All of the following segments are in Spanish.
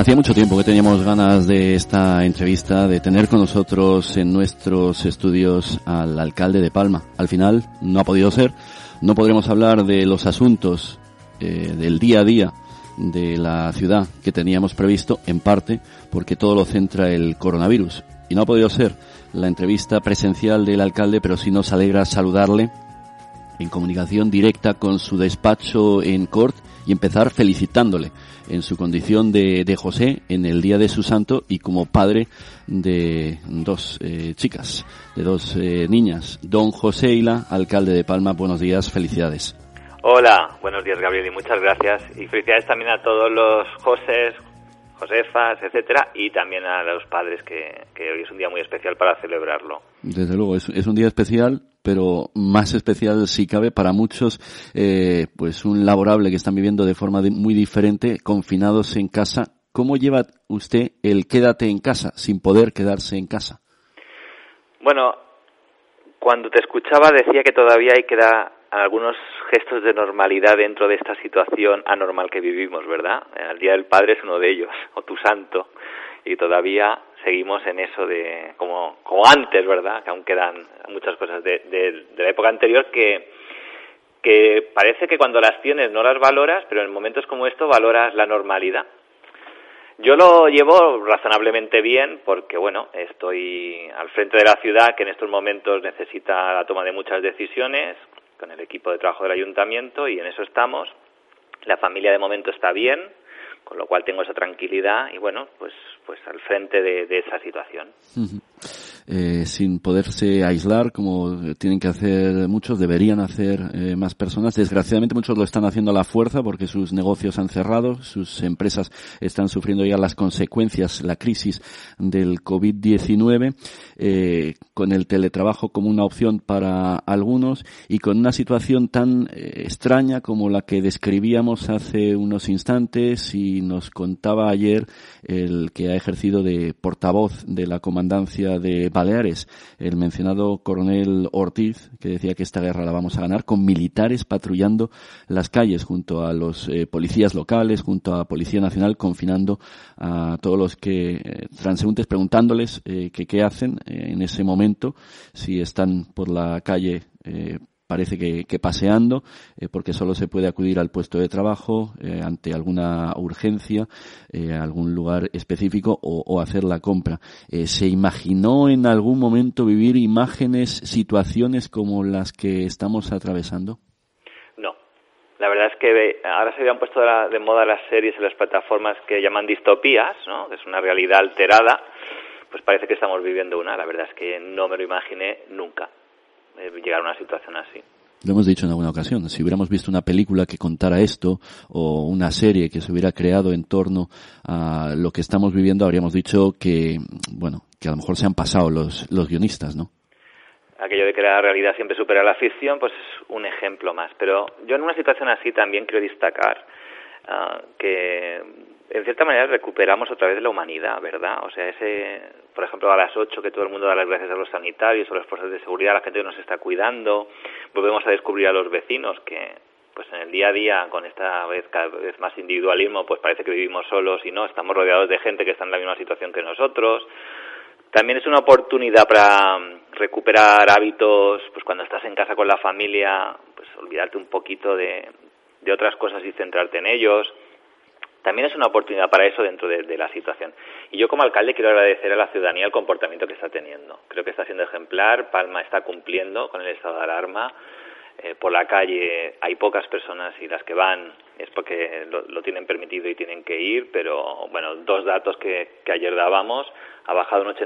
Hacía mucho tiempo que teníamos ganas de esta entrevista, de tener con nosotros en nuestros estudios al alcalde de Palma. Al final no ha podido ser, no podremos hablar de los asuntos del día a día de la ciudad que teníamos previsto, en parte porque todo lo centra el coronavirus. Y no ha podido ser la entrevista presencial del alcalde, pero sí nos alegra saludarle en comunicación directa con su despacho en Cort y empezar felicitándole en su condición de José en el día de su santo y como padre de dos chicas, de dos niñas. Don José Ila, alcalde de Palma, buenos días, felicidades. Hola, buenos días Gabriel y muchas gracias. Y felicidades también a todos los Josés, Josefas, etcétera, y también a los padres que hoy es un día muy especial para celebrarlo. Desde luego, es un día especial, pero más especial si cabe para muchos, pues un laborable que están viviendo de forma muy diferente, confinados en casa. ¿Cómo lleva usted el quédate en casa, sin poder quedarse en casa? Bueno, cuando te escuchaba decía que todavía hay que dar algunos gestos de normalidad dentro de esta situación anormal que vivimos, ¿verdad? El Día del Padre es uno de ellos, o tu santo, y todavía seguimos en eso de como antes, ¿verdad? Que aún quedan muchas cosas de la época anterior que parece que cuando las tienes no las valoras, pero en momentos como esto valoras la normalidad. Yo lo llevo razonablemente bien porque, bueno, estoy al frente de la ciudad que en estos momentos necesita la toma de muchas decisiones con el equipo de trabajo del ayuntamiento y en eso estamos. La familia de momento está bien, con lo cual tengo esa tranquilidad y, bueno, pues al frente de esa situación. Uh-huh. Sin poderse aislar como tienen que hacer muchos, deberían hacer más personas. Desgraciadamente muchos lo están haciendo a la fuerza porque sus negocios han cerrado, sus empresas están sufriendo ya las consecuencias, la crisis del COVID-19, con el teletrabajo como una opción para algunos y con una situación tan extraña como la que describíamos hace unos instantes y nos contaba ayer el que ha ejercido de portavoz de la comandancia de Baleares, el mencionado coronel Ortiz, que decía que esta guerra la vamos a ganar con militares patrullando las calles junto a los policías locales, junto a Policía Nacional, confinando a todos los que transeúntes, preguntándoles qué hacen en ese momento, si están por la calle parece que paseando, porque solo se puede acudir al puesto de trabajo ante alguna urgencia, algún lugar específico o hacer la compra. ¿Se imaginó en algún momento vivir imágenes, situaciones como las que estamos atravesando? No. La verdad es que ahora se habían puesto de moda las series en las plataformas que llaman distopías, ¿no? Que es una realidad alterada. Pues parece que estamos viviendo una. La verdad es que no me lo imaginé nunca. Llegar a una situación así. Lo hemos dicho en alguna ocasión, si hubiéramos visto una película que contara esto o una serie que se hubiera creado en torno a lo que estamos viviendo, habríamos dicho que, bueno, que a lo mejor se han pasado los guionistas, ¿no? Aquello de que la realidad siempre supera la ficción, pues es un ejemplo más. Pero yo en una situación así también quiero destacar que en cierta manera recuperamos otra vez la humanidad, ¿verdad? O sea, por ejemplo, a las 8 que todo el mundo da las gracias a los sanitarios, a las fuerzas de seguridad, la gente que nos está cuidando, volvemos a descubrir a los vecinos que, pues en el día a día, con esta vez cada vez más individualismo, pues parece que vivimos solos y no, estamos rodeados de gente que está en la misma situación que nosotros. También es una oportunidad para recuperar hábitos, pues cuando estás en casa con la familia, pues olvidarte un poquito de otras cosas y centrarte en ellos. También es una oportunidad para eso dentro de la situación. Y yo como alcalde quiero agradecer a la ciudadanía el comportamiento que está teniendo. Creo que está siendo ejemplar, Palma está cumpliendo con el estado de alarma. Por la calle hay pocas personas y las que van es porque lo tienen permitido y tienen que ir, pero bueno, dos datos que ayer dábamos, ha bajado un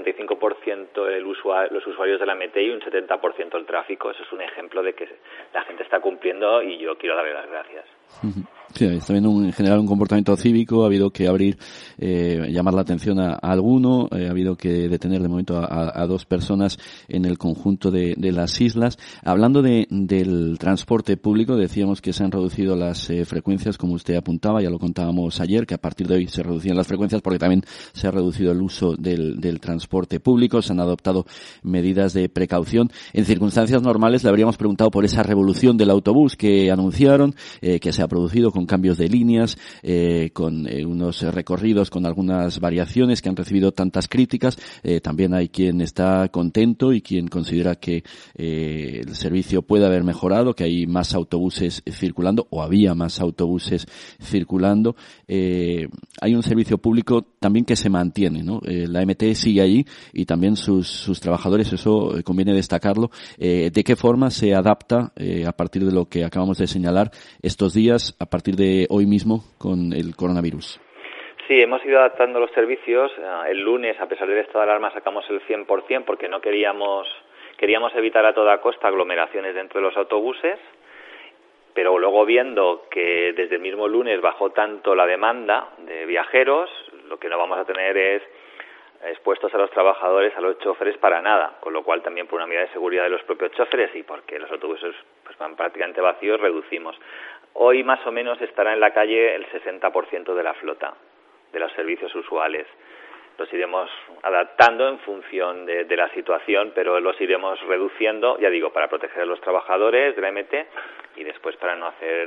85% los usuarios de la MT y un 70% el tráfico. Eso es un ejemplo de que la gente está cumpliendo y yo quiero darle las gracias. Sí, está habiendo en general un comportamiento cívico, ha habido que abrir, llamar la atención a alguno, ha habido que detener de momento a dos personas en el conjunto de las islas. Hablando del transporte público, decíamos que se han reducido las frecuencias frecuencias, como usted apuntaba, ya lo contábamos ayer, que a partir de hoy se reducían las frecuencias porque también se ha reducido el uso del transporte público, se han adoptado medidas de precaución. En circunstancias normales le habríamos preguntado por esa revolución del autobús que anunciaron, que se ha producido con cambios de líneas, con unos recorridos con algunas variaciones que han recibido tantas críticas. También hay quien está contento y quien considera que el servicio puede haber mejorado, que hay más autobuses circulando o había más autobuses circulando. Hay un servicio público también que se mantiene, ¿no? La MT sigue allí y también sus trabajadores, eso conviene destacarlo. ¿De qué forma se adapta a partir de lo que acabamos de señalar estos días, a partir de hoy mismo con el coronavirus? Sí, hemos ido adaptando los servicios. El lunes, a pesar del estado de alarma, sacamos el 100% porque no queríamos evitar a toda costa aglomeraciones dentro de los autobuses, pero luego viendo que desde el mismo lunes bajó tanto la demanda de viajeros, lo que no vamos a tener es expuestos a los trabajadores, a los choferes para nada, con lo cual también por una medida de seguridad de los propios choferes y porque los autobuses pues van prácticamente vacíos, reducimos. Hoy más o menos estará en la calle el 60% de la flota de los servicios usuales. Los iremos adaptando en función de la situación, pero los iremos reduciendo, ya digo, para proteger a los trabajadores de la MT y después para no hacer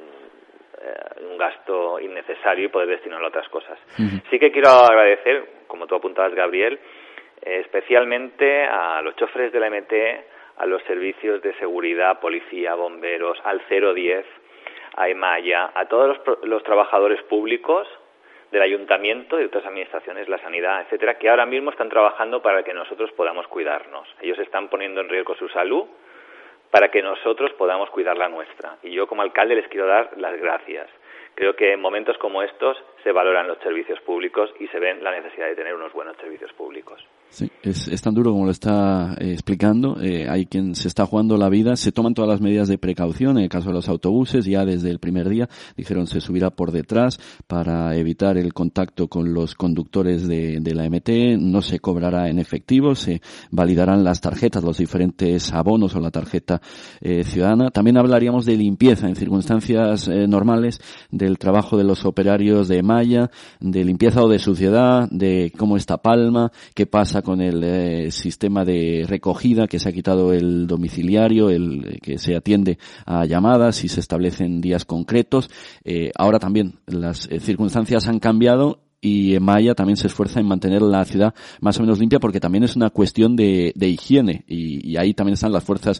un gasto innecesario y poder destinarlo a otras cosas. Uh-huh. Sí que quiero agradecer, como tú apuntabas, Gabriel, especialmente a los choferes de la MT, a los servicios de seguridad, policía, bomberos, al 010, a EMAYA, a todos los trabajadores públicos del ayuntamiento y de otras administraciones, la sanidad, etcétera, que ahora mismo están trabajando para que nosotros podamos cuidarnos. Ellos están poniendo en riesgo su salud para que nosotros podamos cuidar la nuestra. Y yo como alcalde les quiero dar las gracias. Creo que en momentos como estos se valoran los servicios públicos y se ven la necesidad de tener unos buenos servicios públicos. Sí, es tan duro como lo está explicando. Hay quien se está jugando la vida. Se toman todas las medidas de precaución. En el caso de los autobuses, ya desde el primer día dijeron se subirá por detrás para evitar el contacto con los conductores de la MT. No se cobrará en efectivo. Se validarán las tarjetas, los diferentes abonos o la tarjeta ciudadana. También hablaríamos de limpieza en circunstancias normales, del trabajo de los operarios de EMAYA, de limpieza o de suciedad, de cómo está Palma, qué pasa con el sistema de recogida, que se ha quitado el domiciliario, el que se atiende a llamadas y se establecen días concretos. Ahora también las circunstancias han cambiado y EMAYA también se esfuerza en mantener la ciudad más o menos limpia porque también es una cuestión de higiene y ahí también están las fuerzas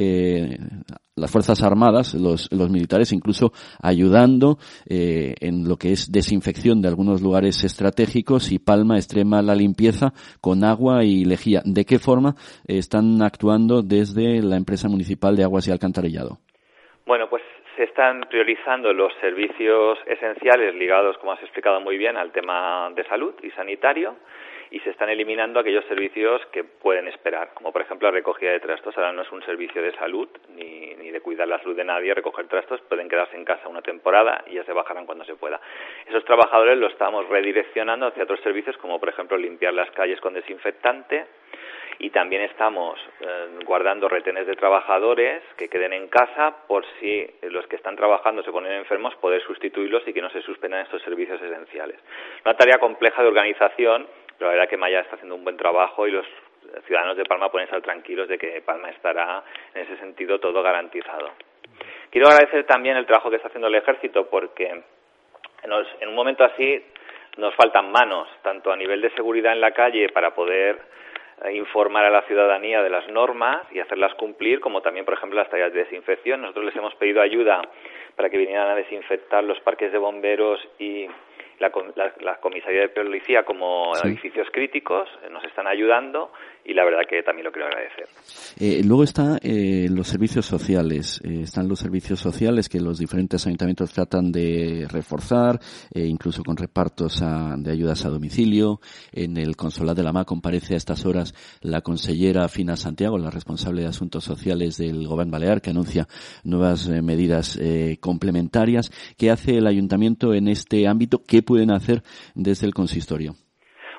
armadas, los militares incluso ayudando en lo que es desinfección de algunos lugares estratégicos y Palma extrema la limpieza con agua y lejía. ¿De qué forma están actuando desde la empresa municipal de aguas y alcantarillado? Bueno, pues se están priorizando los servicios esenciales ligados, como has explicado muy bien, al tema de salud y sanitario, y se están eliminando aquellos servicios que pueden esperar, como por ejemplo la recogida de trastos. Ahora no es un servicio de salud ni de cuidar la salud de nadie, recoger trastos, pueden quedarse en casa una temporada y ya se bajarán cuando se pueda. Esos trabajadores los estamos redireccionando hacia otros servicios, como por ejemplo limpiar las calles con desinfectante, y también estamos guardando retenes de trabajadores que queden en casa por si los que están trabajando se ponen enfermos, poder sustituirlos y que no se suspendan estos servicios esenciales. Una tarea compleja de organización, pero la verdad que Maya está haciendo un buen trabajo y los ciudadanos de Palma pueden estar tranquilos de que Palma estará en ese sentido todo garantizado. Quiero agradecer también el trabajo que está haciendo el Ejército porque en un momento así nos faltan manos, tanto a nivel de seguridad en la calle para poder informar a la ciudadanía de las normas y hacerlas cumplir, como también, por ejemplo, las tareas de desinfección. Nosotros les hemos pedido ayuda para que vinieran a desinfectar los parques de bomberos y la comisaría de policía como edificios críticos. Nos están ayudando y la verdad que también lo quiero agradecer. Luego están los servicios sociales. Están los servicios sociales que los diferentes ayuntamientos tratan de reforzar, incluso con repartos de ayudas a domicilio. En el Consolat de la Mar comparece a estas horas la consellera Fina Santiago, la responsable de Asuntos Sociales del Govern Balear, que anuncia nuevas medidas complementarias. ¿Qué hace el ayuntamiento en este ámbito? ¿Qué pueden hacer desde el consistorio?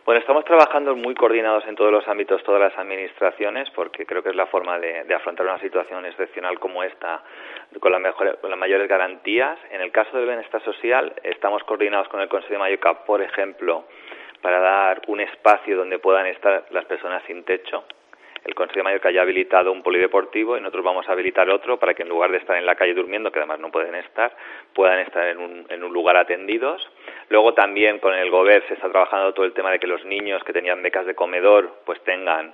Bueno, estamos trabajando muy coordinados en todos los ámbitos, todas las administraciones, porque creo que es la forma de afrontar una situación excepcional como esta con las mayores garantías. En el caso del bienestar social, estamos coordinados con el Consejo de Mallorca, por ejemplo, para dar un espacio donde puedan estar las personas sin techo. El Consejo de Mallorca ya ha habilitado un polideportivo y nosotros vamos a habilitar otro para que en lugar de estar en la calle durmiendo, que además no pueden estar, puedan estar en un lugar atendidos. Luego también con el Govern se está trabajando todo el tema de que los niños que tenían becas de comedor pues tengan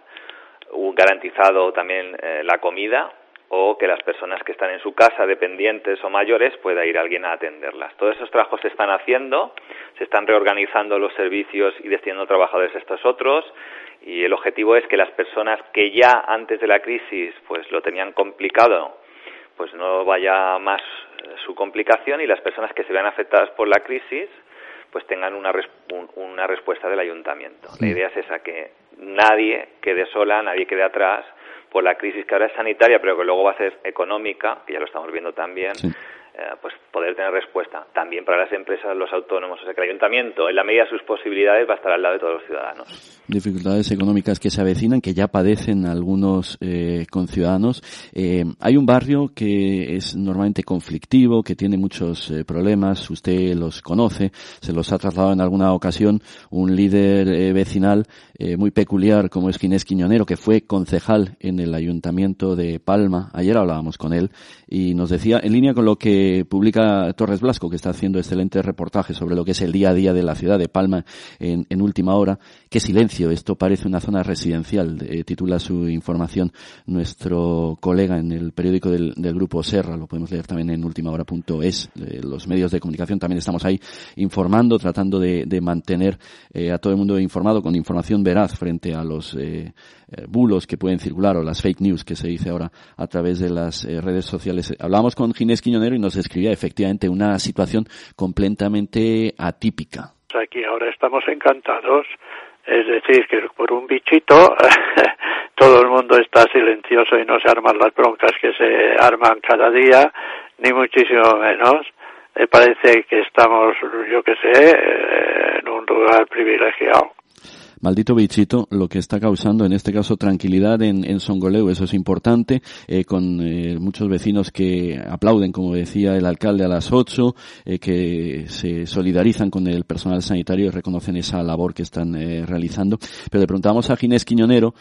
garantizado también la comida, o que las personas que están en su casa, dependientes o mayores, pueda ir alguien a atenderlas. Todos esos trabajos se están haciendo, se están reorganizando los servicios y destinando trabajadores a estos otros, y el objetivo es que las personas que ya antes de la crisis pues lo tenían complicado, pues no vaya más su complicación, y las personas que se vean afectadas por la crisis pues tengan una respuesta del ayuntamiento. La idea es esa, que nadie quede sola, nadie quede atrás por la crisis que ahora es sanitaria, pero que luego va a ser económica, que ya lo estamos viendo también. Sí. Pues poder tener respuesta también para las empresas, los autónomos, o sea que el ayuntamiento, en la medida de sus posibilidades, va a estar al lado de todos los ciudadanos. Dificultades económicas que se avecinan, que ya padecen algunos conciudadanos. Hay un barrio que es normalmente conflictivo, que tiene muchos problemas, usted los conoce, se los ha trasladado en alguna ocasión un líder vecinal muy peculiar como es Ginés Quiñonero, que fue concejal en el Ayuntamiento de Palma. Ayer hablábamos con él y nos decía, en línea con lo que publica Torres Blasco, que está haciendo excelentes reportajes sobre lo que es el día a día de la ciudad de Palma en última hora. Qué silencio, esto parece una zona residencial, titula su información nuestro colega en el periódico del Grupo Serra, lo podemos leer también en ultimahora.es. Los medios de comunicación también estamos ahí informando, tratando de mantener a todo el mundo informado con información veraz frente a los bulos que pueden circular o las fake news que se dice ahora a través de las redes sociales. Hablábamos con Ginés Quiñonero y nos describía efectivamente una situación completamente atípica. Aquí ahora estamos encantados, es decir, que por un bichito todo el mundo está silencioso y no se arman las broncas que se arman cada día, ni muchísimo menos. Me parece que estamos, yo qué sé, en un lugar privilegiado. Maldito bichito, lo que está causando en este caso tranquilidad en Songoleu, eso es importante, con muchos vecinos que aplauden, como decía el alcalde, a las 8, que se solidarizan con el personal sanitario y reconocen esa labor que están realizando. Pero le preguntamos a Ginés Quiñonero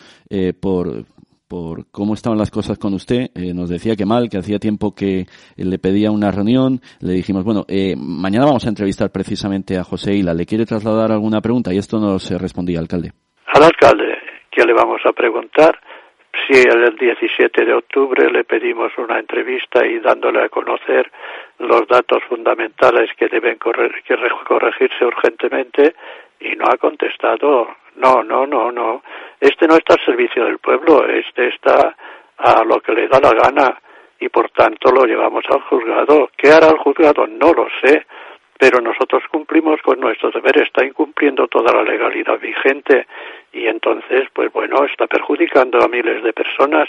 por cómo estaban las cosas con usted. Nos decía que mal, que hacía tiempo que le pedía una reunión. Le dijimos, bueno, mañana vamos a entrevistar precisamente a José Ila. ¿Le quiere trasladar alguna pregunta? Y esto nos respondía, alcalde. Al alcalde, ¿qué le vamos a preguntar? Si el 17 de octubre le pedimos una entrevista y dándole a conocer los datos fundamentales que deben corregirse urgentemente, y no ha contestado. No. Este no está al servicio del pueblo, este está a lo que le da la gana y por tanto lo llevamos al juzgado. ¿Qué hará el juzgado? No lo sé, pero nosotros cumplimos con nuestro deber, está incumpliendo toda la legalidad vigente y entonces, pues bueno, está perjudicando a miles de personas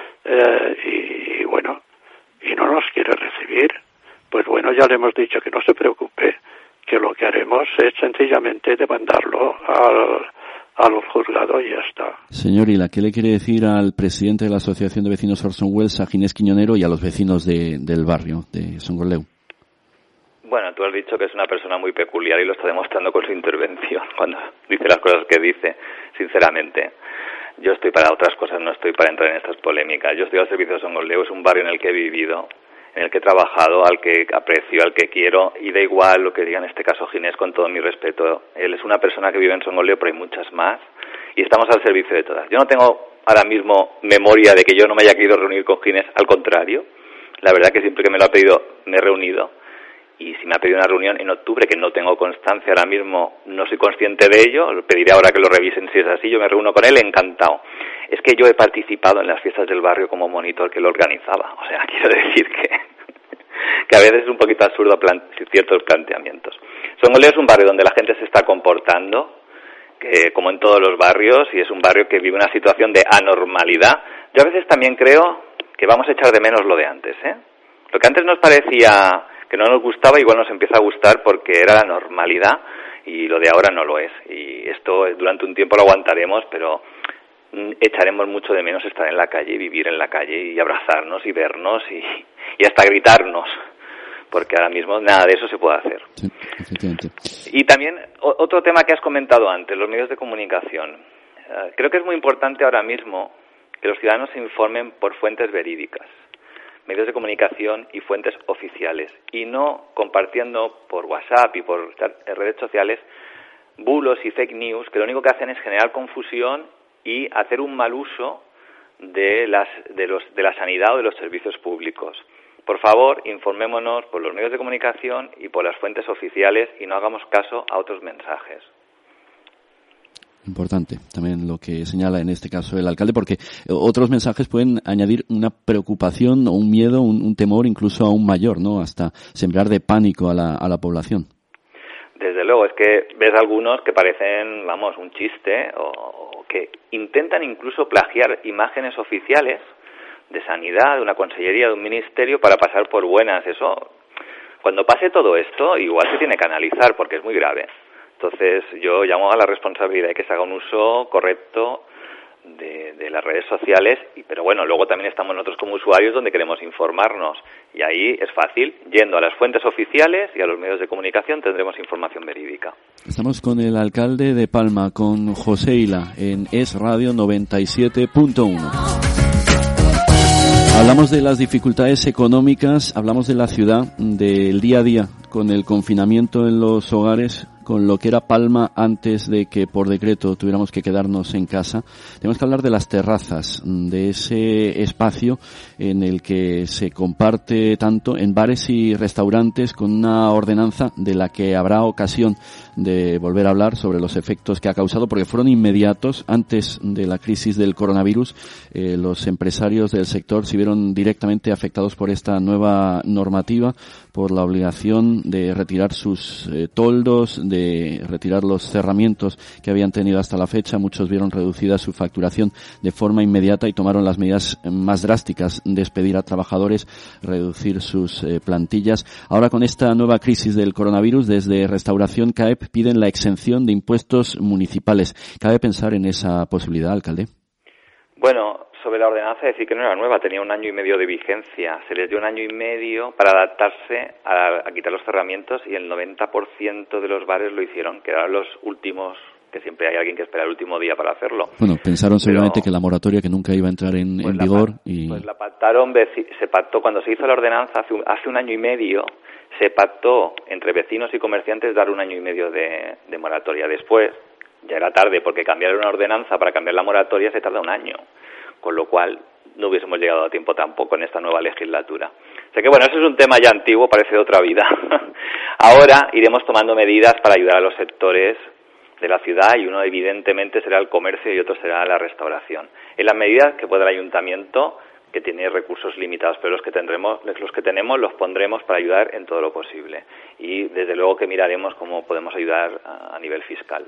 y bueno, y no nos quiere recibir. Pues bueno, ya le hemos dicho que no se preocupe, que lo que haremos es sencillamente demandarlo al juzgado y ya está. Señor Ila, ¿qué le quiere decir al presidente de la Asociación de Vecinos Orson Welles, a Ginés Quiñonero, y a los vecinos del barrio de Songoleu? Bueno, tú has dicho que es una persona muy peculiar y lo está demostrando con su intervención cuando dice las cosas que dice, sinceramente. Yo estoy para otras cosas, no estoy para entrar en estas polémicas. Yo estoy al servicio de Songoleu, es un barrio en el que he vivido, en el que he trabajado, al que aprecio, al que quiero, y da igual lo que diga en este caso Ginés, con todo mi respeto. Él es una persona que vive en Songoleu, pero hay muchas más, y estamos al servicio de todas. Yo no tengo ahora mismo memoria de que yo no me haya querido reunir con Ginés, al contrario. La verdad que siempre que me lo ha pedido, me he reunido, y si me ha pedido una reunión en octubre, que no tengo constancia ahora mismo, no soy consciente de ello, lo pediré ahora que lo revisen si es así, yo me reúno con él, encantado. Es que yo he participado en las fiestas del barrio como monitor que lo organizaba, o sea, quiero decir que a veces es un poquito absurdo ciertos planteamientos. Songoleu es un barrio donde la gente se está comportando, que como en todos los barrios, y es un barrio que vive una situación de anormalidad. Yo a veces también creo que vamos a echar de menos lo de antes, ¿eh? Lo que antes nos parecía que no nos gustaba, igual nos empieza a gustar porque era la normalidad, y lo de ahora no lo es. Y esto durante un tiempo lo aguantaremos, pero echaremos mucho de menos estar en la calle, vivir en la calle y abrazarnos y vernos y hasta gritarnos, porque ahora mismo nada de eso se puede hacer. Sí, efectivamente. Y también otro tema que has comentado antes, los medios de comunicación. Creo que es muy importante ahora mismo que los ciudadanos se informen por fuentes verídicas, medios de comunicación y fuentes oficiales, y no compartiendo por WhatsApp y por redes sociales bulos y fake news que lo único que hacen es generar confusión y hacer un mal uso de la sanidad o de los servicios públicos. Por favor, informémonos por los medios de comunicación y por las fuentes oficiales y no hagamos caso a otros mensajes. Importante también lo que señala en este caso el alcalde, porque otros mensajes pueden añadir una preocupación o un miedo, un temor incluso aún mayor, ¿no? Hasta sembrar de pánico a la población. Desde luego, es que ves algunos que parecen, un chiste o que intentan incluso plagiar imágenes oficiales de sanidad, de una consellería, de un ministerio para pasar por buenas. Eso, cuando pase todo esto, igual se tiene que analizar porque es muy grave. Entonces yo llamo a la responsabilidad de que se haga un uso correcto de las redes sociales, pero bueno, luego también estamos nosotros como usuarios donde queremos informarnos y ahí es fácil, yendo a las fuentes oficiales y a los medios de comunicación tendremos información verídica. Estamos con el alcalde de Palma, con José Ila, en Es Radio 97.1. Hablamos de las dificultades económicas, hablamos de la ciudad, del día a día, con el confinamiento en los hogares, con lo que era Palma antes de que por decreto tuviéramos que quedarnos en casa. Tenemos que hablar de las terrazas, de ese espacio en el que se comparte tanto en bares y restaurantes, con una ordenanza de la que habrá ocasión de volver a hablar sobre los efectos que ha causado, porque fueron inmediatos. Antes de la crisis del coronavirus, los empresarios del sector se vieron directamente afectados por esta nueva normativa, por la obligación de retirar sus toldos, de retirar los cerramientos que habían tenido hasta la fecha. Muchos vieron reducida su facturación de forma inmediata y tomaron las medidas más drásticas: despedir a trabajadores, reducir sus plantillas. Ahora, con esta nueva crisis del coronavirus, desde Restauración CAEP piden la exención de impuestos municipales. ¿Cabe pensar en esa posibilidad, alcalde? Bueno, sobre la ordenanza, decir que no era nueva, tenía 1 año y medio de vigencia. Se les dio 1 año y medio para adaptarse a quitar los cerramientos y el 90% de los bares lo hicieron, que eran los últimos, que siempre hay alguien que espera el último día para hacerlo. Bueno, pensaron seguramente que la moratoria que nunca iba a entrar en vigor y... Pues la pactaron, se pactó cuando se hizo la ordenanza hace 1 año y medio, se pactó entre vecinos y comerciantes dar 1 año y medio de moratoria. Después, ya era tarde, porque cambiar una ordenanza para cambiar la moratoria se tarda 1 año. Con lo cual no hubiésemos llegado a tiempo tampoco en esta nueva legislatura. O sea que bueno, eso es un tema ya antiguo, parece de otra vida. Ahora iremos tomando medidas para ayudar a los sectores de la ciudad y uno evidentemente será el comercio y otro será la restauración. En las medidas que pueda el ayuntamiento, que tiene recursos limitados, pero los que tenemos los pondremos para ayudar en todo lo posible. Y desde luego que miraremos cómo podemos ayudar a nivel fiscal.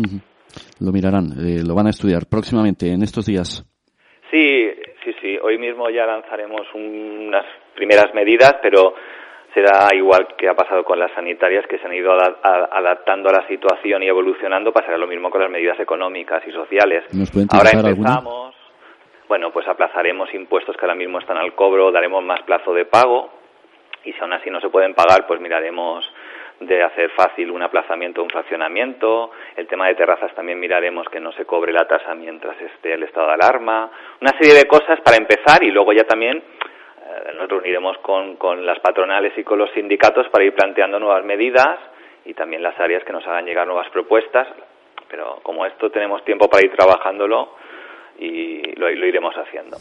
Lo mirarán, lo van a estudiar próximamente, en estos días. Sí. Hoy mismo ya lanzaremos unas primeras medidas, pero será igual que ha pasado con las sanitarias, que se han ido adaptando a la situación y evolucionando. Pasará lo mismo con las medidas económicas y sociales. Ahora empezamos. ¿Alguna? Bueno, pues aplazaremos impuestos que ahora mismo están al cobro, daremos más plazo de pago y si aún así no se pueden pagar, pues miraremos de hacer fácil un aplazamiento, un fraccionamiento. El tema de terrazas también miraremos que no se cobre la tasa mientras esté el estado de alarma. Una serie de cosas para empezar y luego ya también nos reuniremos con las patronales y con los sindicatos para ir planteando nuevas medidas y también las áreas que nos hagan llegar nuevas propuestas. Pero como esto tenemos tiempo para ir trabajándolo y lo iremos haciendo.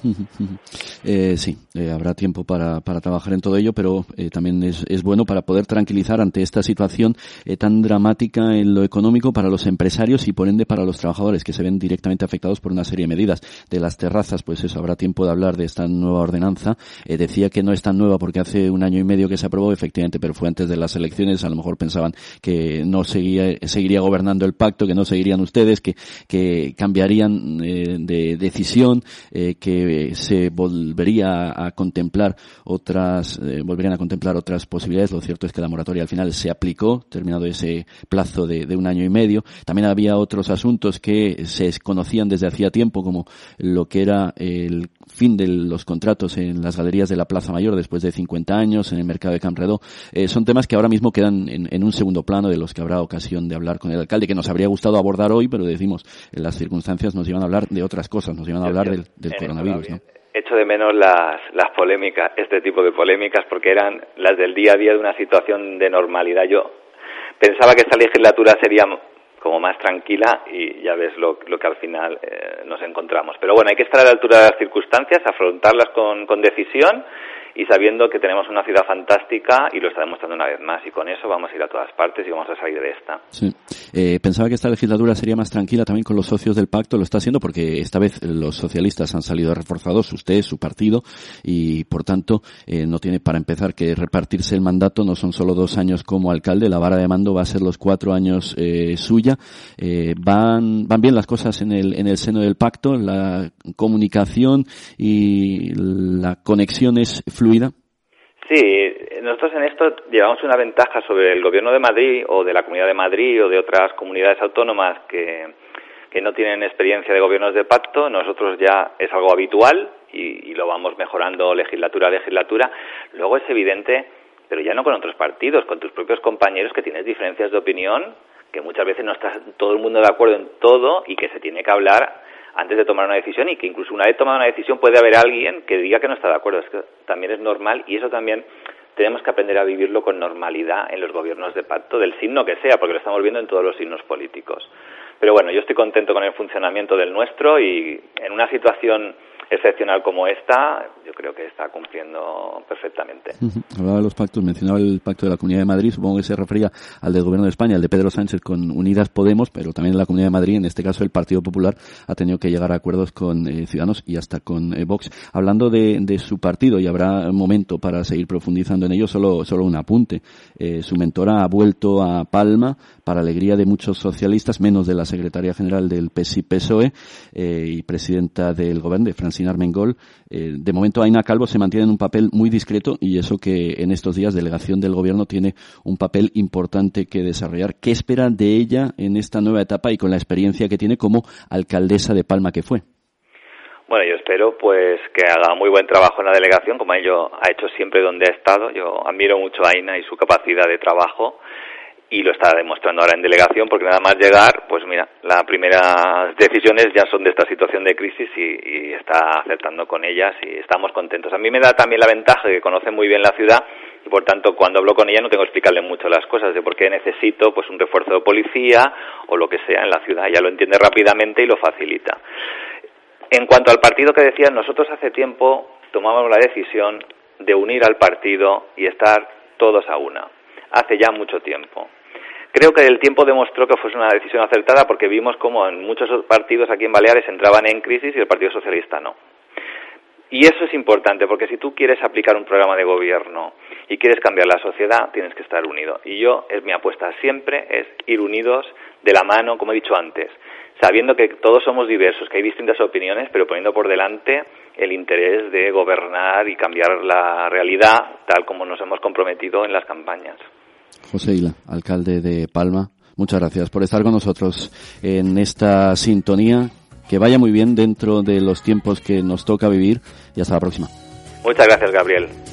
Sí, habrá tiempo para trabajar en todo ello, pero también es bueno para poder tranquilizar ante esta situación tan dramática en lo económico para los empresarios y por ende para los trabajadores que se ven directamente afectados por una serie de medidas. De las terrazas, pues eso, habrá tiempo de hablar de esta nueva ordenanza. Decía que no es tan nueva porque hace 1 año y medio que se aprobó, efectivamente, pero fue antes de las elecciones. A lo mejor pensaban que no seguiría gobernando el pacto, que no seguirían ustedes, que cambiarían de decisión, que se volverían a contemplar otras posibilidades. Lo cierto es que la moratoria al final se aplicó, terminado ese plazo de 1 año y medio. También había otros asuntos que se conocían desde hacía tiempo, como lo que era el fin de los contratos en las galerías de la Plaza Mayor después de 50 años, en el mercado de Campredó. Son temas que ahora mismo quedan en un segundo plano, de los que habrá ocasión de hablar con el alcalde, que nos habría gustado abordar hoy, pero decimos, en las circunstancias nos iban a hablar de otras cosas, nos iban a hablar del coronavirus, ¿no? Echo de menos las polémicas, este tipo de polémicas, porque eran las del día a día de una situación de normalidad. Yo pensaba que esta legislatura sería como más tranquila y ya ves lo que al final nos encontramos. Pero bueno, hay que estar a la altura de las circunstancias, afrontarlas con decisión y sabiendo que tenemos una ciudad fantástica y lo está demostrando una vez más, y con eso vamos a ir a todas partes y vamos a salir de esta. Sí. Pensaba que esta legislatura sería más tranquila también con los socios del pacto. Lo está siendo porque esta vez los socialistas han salido reforzados, usted, su partido, y por tanto no tiene, para empezar, que repartirse el mandato. No son solo 2 años como alcalde, la vara de mando va a ser los 4 años suya. Van bien las cosas en el seno del pacto, la comunicación y la conexión es fluida. Sí, nosotros en esto llevamos una ventaja sobre el Gobierno de Madrid o de la Comunidad de Madrid o de otras comunidades autónomas que no tienen experiencia de gobiernos de pacto. Nosotros ya es algo habitual y lo vamos mejorando legislatura a legislatura. Luego es evidente, pero ya no con otros partidos, con tus propios compañeros, que tienes diferencias de opinión, que muchas veces no está todo el mundo de acuerdo en todo y que se tiene que hablar antes de tomar una decisión, y que incluso una vez tomada una decisión puede haber alguien que diga que no está de acuerdo. Es que también es normal, y eso también tenemos que aprender a vivirlo con normalidad en los gobiernos de pacto, del signo que sea, porque lo estamos viendo en todos los signos políticos. Pero bueno, yo estoy contento con el funcionamiento del nuestro, y en una situación excepcional como esta, yo creo que está cumpliendo perfectamente. Hablaba de los pactos, mencionaba el pacto de la Comunidad de Madrid, supongo que se refería al del Gobierno de España, el de Pedro Sánchez con Unidas Podemos, pero también en la Comunidad de Madrid, en este caso el Partido Popular, ha tenido que llegar a acuerdos con Ciudadanos y hasta con Vox. Hablando de su partido, y habrá momento para seguir profundizando en ello, solo un apunte. Su mentora ha vuelto a Palma, para alegría de muchos socialistas, menos de la secretaria general del PSI-PSOE y presidenta del Gobierno, de Francina Armengol. De momento Aina Calvo se mantiene en un papel muy discreto, y eso que en estos días delegación del Gobierno tiene un papel importante que desarrollar. ¿Qué espera de ella en esta nueva etapa y con la experiencia que tiene como alcaldesa de Palma que fue? Bueno, yo espero pues que haga muy buen trabajo en la delegación, como ella ha hecho siempre donde ha estado. Yo admiro mucho a Aina y su capacidad de trabajo, y lo está demostrando ahora en delegación, porque nada más llegar, pues mira, las primeras decisiones ya son de esta situación de crisis y está acertando con ellas, y estamos contentos. A mí me da también la ventaja de que conoce muy bien la ciudad, y por tanto cuando hablo con ella no tengo que explicarle mucho las cosas de por qué necesito pues un refuerzo de policía o lo que sea en la ciudad. Ella lo entiende rápidamente y lo facilita. En cuanto al partido que decías, nosotros hace tiempo tomamos la decisión de unir al partido y estar todos a una. Hace ya mucho tiempo. Creo que el tiempo demostró que fue una decisión acertada, porque vimos cómo en muchos partidos aquí en Baleares entraban en crisis y el Partido Socialista no. Y eso es importante, porque si tú quieres aplicar un programa de gobierno y quieres cambiar la sociedad, tienes que estar unido. Y mi apuesta siempre es ir unidos de la mano, como he dicho antes, sabiendo que todos somos diversos, que hay distintas opiniones, pero poniendo por delante el interés de gobernar y cambiar la realidad tal como nos hemos comprometido en las campañas. José Ila, alcalde de Palma, muchas gracias por estar con nosotros en esta sintonía. Que vaya muy bien dentro de los tiempos que nos toca vivir, y hasta la próxima. Muchas gracias, Gabriel.